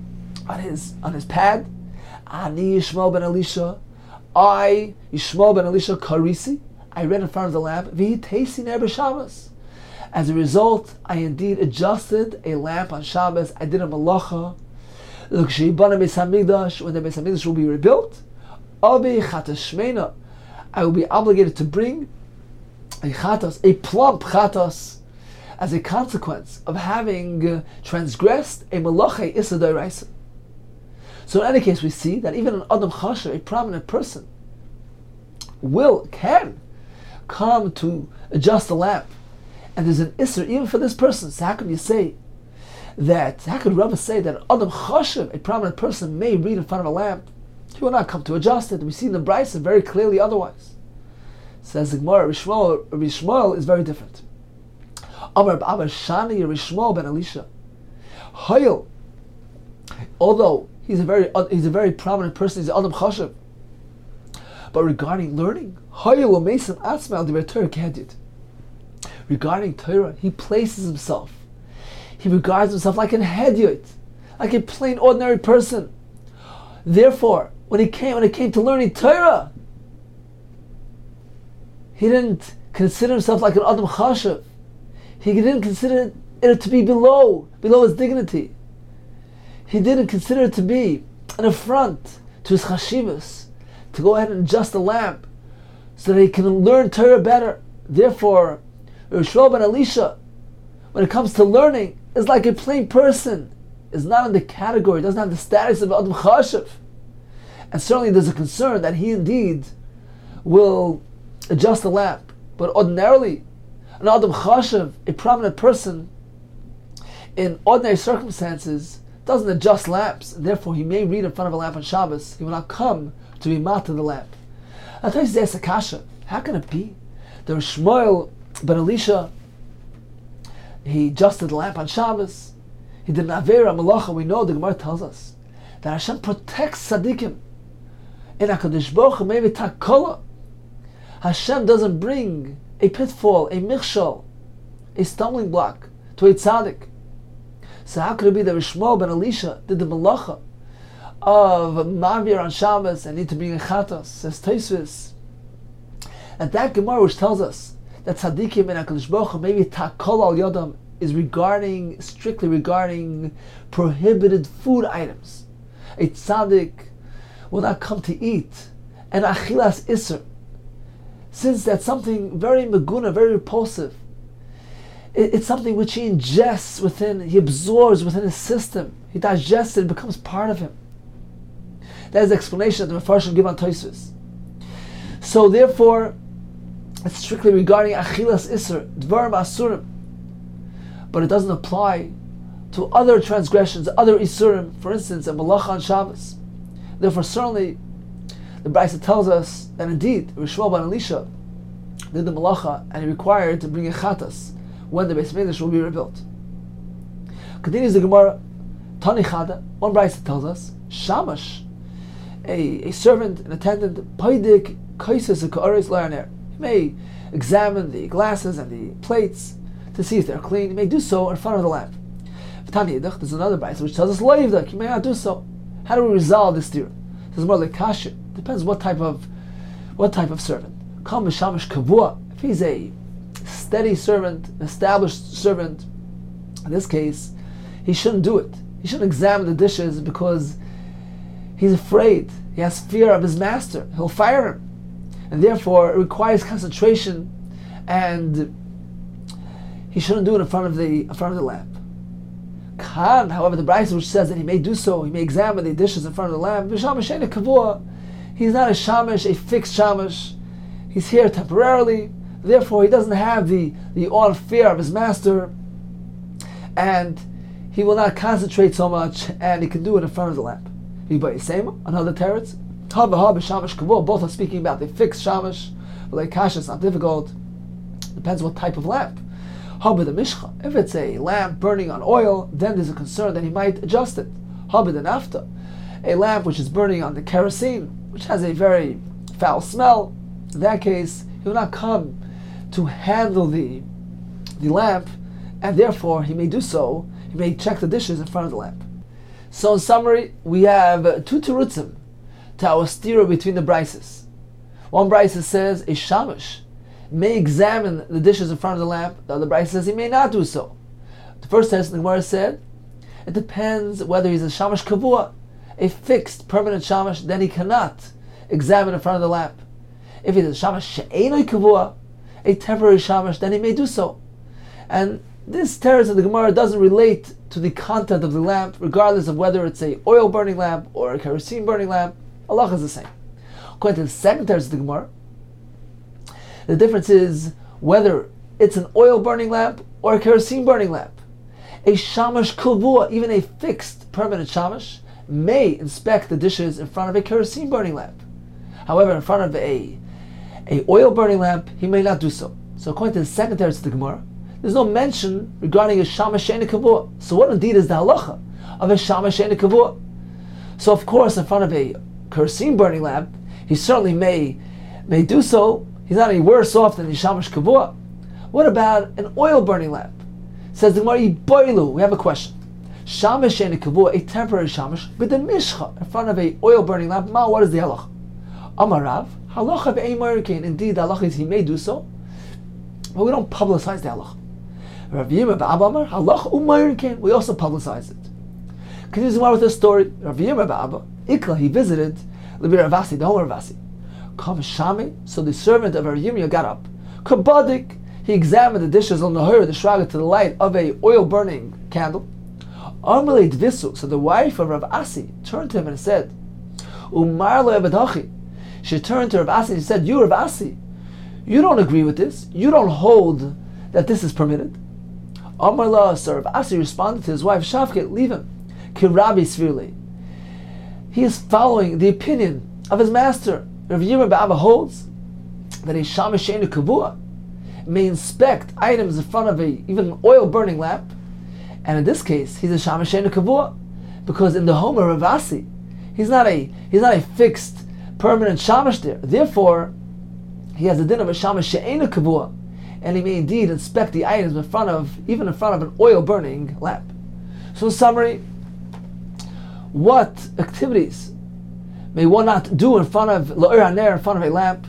Speaker 2: pad, Ani Yishmael ben Elisha, I Yishmael ben Elisha Karisi. I read in front of the lamp, Vihi Teisi ner b'Shabbos. As a result, I indeed adjusted a lamp on Shabbos. I did a malacha. When the Beis Hamikdash will be rebuilt, Abi Chatas Shmeina, I will be obligated to bring a chatas, a plump chatas, as a consequence of having transgressed a malacha issa d'oraisa. So in any case, we see that even an Adam Chasher, a prominent person, can come to adjust the lamp. And there's an Isser even for this person. So how could Rava say that Adam Chasher, a prominent person, may read in front of a lamp? He will not come to adjust it. We see in the Brisa very clearly otherwise. Says the Gemara, Rishmael is very different. Amar B'Abar Shani Rishmael ben Elisha. Hayil, although he's a very prominent person, he's Adam Chasher, but regarding learning, Hayil Mesim Atzmal Divrei Torah Kedit. Regarding Torah, he places himself. He regards himself like an hedyot, like a plain ordinary person. Therefore, when it came to learning Torah, he didn't consider himself like an Adam Chashav. He didn't consider it to be below his dignity. He didn't consider it to be an affront to his chashivas, to go ahead and adjust the lamp so that he can learn Torah better. Therefore, Rosh ben Elisha, when it comes to learning, is like a plain person, is not in the category, doesn't have the status of Adam Chashav. And certainly there's a concern that he indeed will adjust the lamp. But ordinarily, an Adam Chashav, a prominent person, in ordinary circumstances, doesn't adjust lamps, and therefore he may read in front of a lamp on Shabbos. He will not come to be mat to the lamp. I'll tell you this, Akasha, how can it be? There was Shmuel ben Elisha, he adjusted the lamp on Shabbos. He did an Avera Malacha. We know the Gemara tells us that Hashem protects tzaddikim. In HaKadosh Baruch Hu maybe takala. Hashem doesn't bring a pitfall, a michshol, a stumbling block to a tzaddik. So how could it be that Shmuel ben Elisha did the malacha of Mavir on Shabbos and need to bring a chatas? Says Tosfos that Gemara which tells us that tzaddikim and HaKadosh Baruch Hu, maybe takol al yodam, is strictly regarding prohibited food items. A tzaddik will not come to eat an achilas iser, since that's something very meguna, very repulsive. It's something which he ingests within, he absorbs within his system. He digests it, it becomes part of him. That is the explanation that the Mefarshim give on Tosfos. So therefore, it's strictly regarding achilas iser, dvarim asurim. But it doesn't apply to other transgressions, other isurim, for instance, a malacha on Shabbos. Therefore, certainly, the Brisa tells us that indeed, Shmuel ben Elisha did the malacha and he required to bring a chatas when the Beis Mikdash will be rebuilt. Continues the Gemara, Tani Chada, one Brisa tells us, Shamash, a servant, an attendant, Paidik Kaisis Ka'aris La'aner. He may examine the glasses and the plates to see if they're clean. He may do so in front of the lamp. There's another Brisa which tells us Loivdak, he may not do so. How do we resolve this theory? There's more like kasha. Depends what type of servant. Kam b'shamash kavua. If he's a steady servant, an established servant, in this case, he shouldn't do it. He shouldn't examine the dishes because he's afraid. He has fear of his master. He'll fire him. And therefore, it requires concentration, and he shouldn't do it in front of the lamp. Khan, however, the Brisa which says that he may do so, he may examine the dishes in front of the lamp. B'shamash kavua. He's not a shamash, a fixed shamash. He's here temporarily. Therefore, he doesn't have the awe and fear of his master, and he will not concentrate so much, and he can do it in front of the lamp. Another teretz. Both are speaking about the fixed shamash. Like kasha, it's not difficult. Depends what type of lamp. If it's a lamp burning on oil, then there's a concern that he might adjust it. Nafta, a lamp which is burning on the kerosene, which has a very foul smell. In that case, he will not come to handle the lamp, and therefore he may do so. He may check the dishes in front of the lamp. So in summary, we have two terutzim to our stira between the brises. One brisa says a shamash may examine the dishes in front of the lamp. The other brisa says he may not do so. The first test the Gemara said, it depends whether he's a shamash kavua, a fixed, permanent shamash, then he cannot examine in front of the lamp. If he's a shamash she'enoi kavua, a temporary shamash, then he may do so. And this teretz of the Gemara doesn't relate to the content of the lamp, regardless of whether it's a oil burning lamp or a kerosene burning lamp. Allah is the same. According to the second teretz of the Gemara, the difference is whether it's an oil burning lamp or a kerosene burning lamp. A shamash kavua, even a fixed permanent shamash, may inspect the dishes in front of a kerosene burning lamp. However, in front of a oil burning lamp, he may not do so. So according to the second teretz of the Gemara, there's no mention regarding a shamash she'enoi kavua. So what indeed is the halacha of a shamash she'enoi kavua? So of course, in front of a kerosene burning lamp, he certainly may do so. He's not any worse off than the shamash kavua. What about an oil burning lamp? Says the Gemara, Boilu. We have a question. Shamash she'enoi kavua, a temporary shamash, but the mishcha in front of a oil burning lamp. Ma, what is the halacha? Amarav, halacha be'ei moirkein. Indeed, the halacha is he may do so, but we don't publicize the halacha. Rav Yirmiyah ba'Abba Amar, halacha u'moirkein. We also publicize it. Continues the Gemara with a story. Rav Yirmiyah ba'Abba, Ikla, he visited Rabbi Ravasi, the home of Ravasi. Kam Shami, so the servant of Rav Yirmiyah got up. Kabadik, he examined the dishes on the Nahir, the shraga, to the light of a oil burning candle. Armalei Dvisu, so the wife of Rav Asi turned to him and said, Umar lo evadachi. She turned to Rav Asi and said, you Rav Asi, you don't agree with this. You don't hold that this is permitted. Amar la, so Rav Asi responded to his wife, Shavket, leave him. Kirabi Svirli. He is following the opinion of his master. Rav Yirmiyah ba'Abba holds that a shamash she'enoi kavua may inspect items in front of even an oil burning lamp, and in this case he's a shamash she'enoi kavua because in the home of Rav Asi he's not a fixed permanent shamash there. Therefore, he has a din of a shamash she'ena kavua, and he may indeed inspect the items even in front of an oil burning lamp. So in summary, what activities may one not do in front of la'ir haner, in front of a lamp?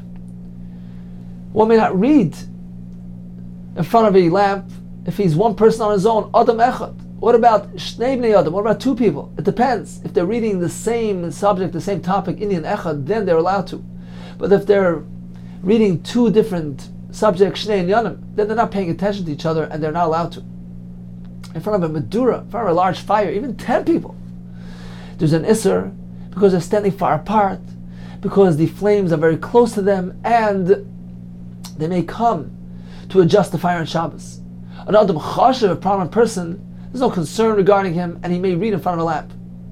Speaker 2: One may not read in front of a lamp if he's one person on his own, adam echad. What about shnei bnei adam? What about two people? It depends. If they're reading the same subject, the same topic, Indian echad, then they're allowed to. But if they're reading two different subjects, shnei and yanim, then they're not paying attention to each other and they're not allowed to. In front of a medura, in front of a large fire, even 10 people, there's an isser because they're standing far apart, because the flames are very close to them, and they may come to adjust the fire on Shabbos. An adam chashav, a prominent person, there's no concern regarding him, and he may read in front of a lamp.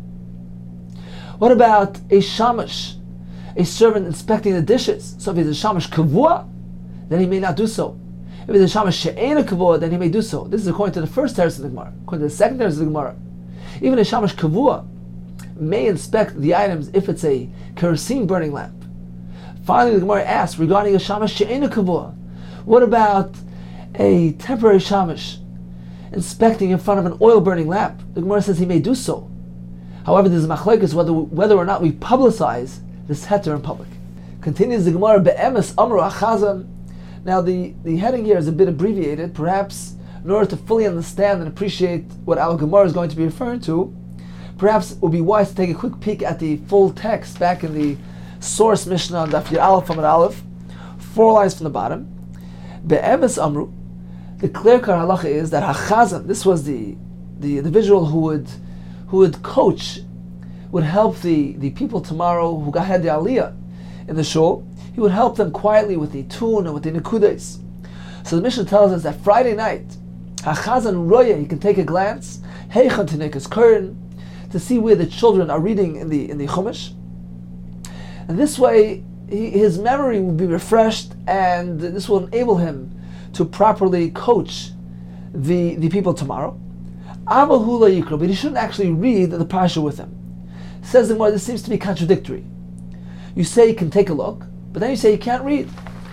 Speaker 2: What about a shamash, a servant inspecting the dishes? So if he's a shamash kavua, then he may not do so. If he's a shamash she'ena kavua, then he may do so. This is according to the first teres of the Gemara. According to the second teres of the Gemara, even a shamash kavua may inspect the items if it's a kerosene burning lamp. Finally, the Gemara asks regarding a shamash she'ena kavua, what about a temporary shamash inspecting in front of an oil burning lamp? The Gemara says he may do so. However, there's a machlekes whether or not we publicize this heter in public. Continues the Gemara, be'emes amru achazan. Now the heading here is a bit abbreviated, perhaps in order to fully understand and appreciate what our Gemara is going to be referring to. Perhaps it would be wise to take a quick peek at the full text back in the source Mishnah on Daf Yud Aleph Amud Aleph, 4 lines from the bottom. Be'emes amru. The clear-cut halacha is that hachazan, this was the individual who would coach, would help the people tomorrow who had the aliyah in the shul. He would help them quietly with the tune and with the nekudes. So the Mishnah tells us that Friday night, hachazan roya, he can take a glance, heichan tinekas kern, to see where the children are reading in the Chumash. And this way, his memory will be refreshed, and this will enable him to properly coach the people tomorrow. Aval hu lo yikra, but he shouldn't actually read the parsha with him. Says the Gemara, this seems to be contradictory. You say you can take a look, but then you say you can't read.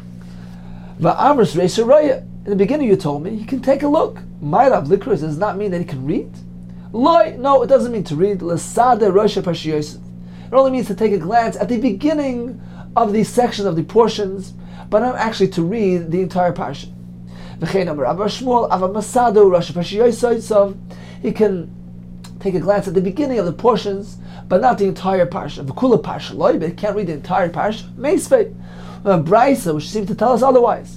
Speaker 2: Va'amris reisha roya. In the beginning you told me he can take a look. Ma'irav likra does not mean that he can read. Loi, no, it doesn't mean to read. L'sade rosha parsha Yosef. It only means to take a glance at the beginning of the section of the portions, but not actually to read the entire parsha. He can take a glance at the beginning of the portions, but not the entire parsha. But he can't read the entire parsha. Meisvei, Braisa, which seems to tell us otherwise.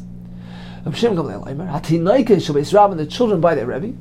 Speaker 2: The children by their Rebbe,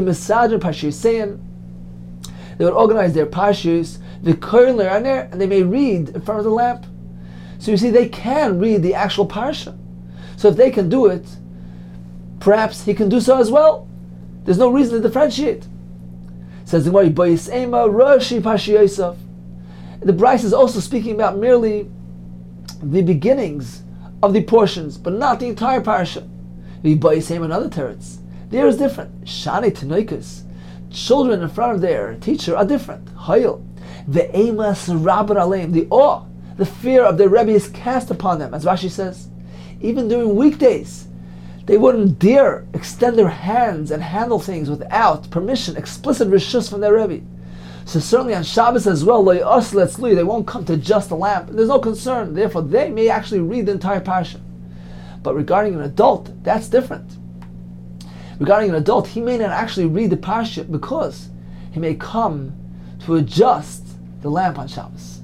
Speaker 2: they would organize their parshas, and they may read in front of the lamp. So you see, they can read the actual parsha. So if they can do it, perhaps he can do so as well. There's no reason to differentiate. Says the Gemara, Rashi Parsha Yosef. The Bryce is also speaking about merely the beginnings of the portions, but not the entire parsha. Another teretz. There is different. Shani Tenoikas. Children in front of their teacher are different. Hayil. The emas rabar aleim. The awe, the fear of their Rebbe is cast upon them. As Rashi says, even during weekdays, they wouldn't dare extend their hands and handle things without permission, explicit rishus from their Rebbe. So certainly on Shabbos as well, they won't come to just a lamp. There's no concern. Therefore, they may actually read the entire parsha. But regarding an adult, that's different. Regarding an adult, he may not actually read the parsha because he may come to adjust the lamp on Shabbos.